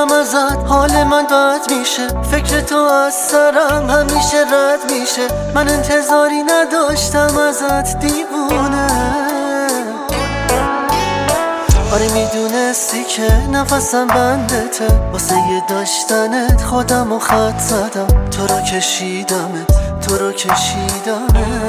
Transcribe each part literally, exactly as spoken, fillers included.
میشم ازت، حال من بد میشه، فکر تو از سرم همیشه رد میشه. من انتظاری نداشتم ازت دیوونه. آره میدونستی که نفسم بندته، واسه یه داشتنت خودم و خط زدم. تو رو کشیدمت، تو رو کشیدمت.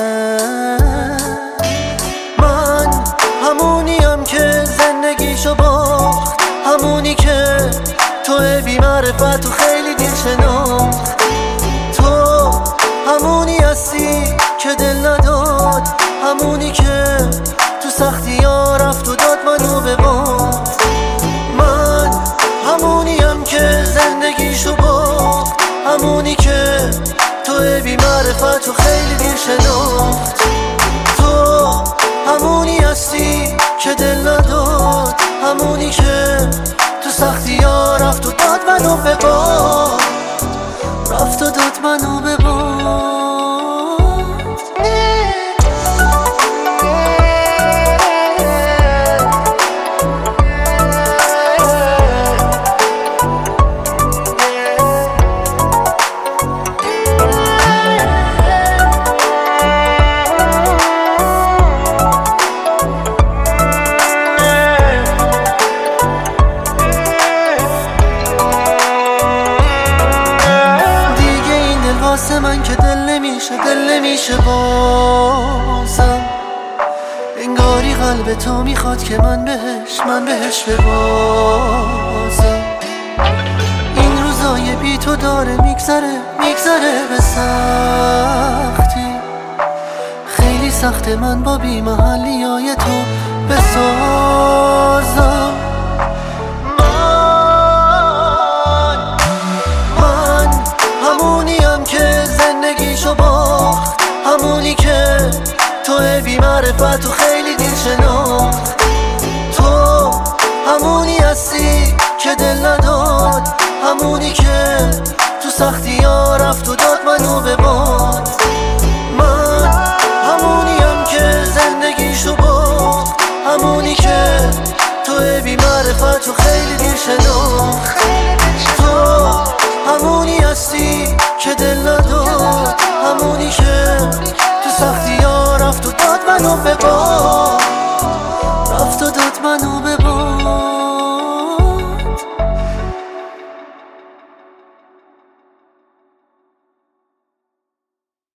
من همونیم که زندگیشو باخت، همونی که تو بی معرفت و خیلی دیر شناخت. تو همونی هستی که دل نداد، همونی که تو سختی ها رفت و داد منو به باد. من همونیم که زندگیشو باخت، همونی که تو بی معرفت و خیلی دیر شناخت. تو همونی هستی که دل نداد، همونی که تو سختی ها رفت و داد منو به باد. رفت و داد منو به باد. واسه من که دل نمیشه، دل نمیشه بازم. انگاری قلب تو میخواد که من بهش، من بهش ببازم. این روزای بی تو داره میگذره، میگذره به سختی. خیلی سخته من با بی محلی های تو بسازم. همونی که تو بی معرفت و خیلی دیر شناخت. تو همونی هستی که دل نداد، همونی که تو سختی ها رفت و داد منو به باد. من همونیم که زندگیشو باخت، همونی که تو بی معرفت و خیلی دیر شناخت. تو همونی هستی که دل نداد، همونی که تو سختی ها رفت و داد منو به باد.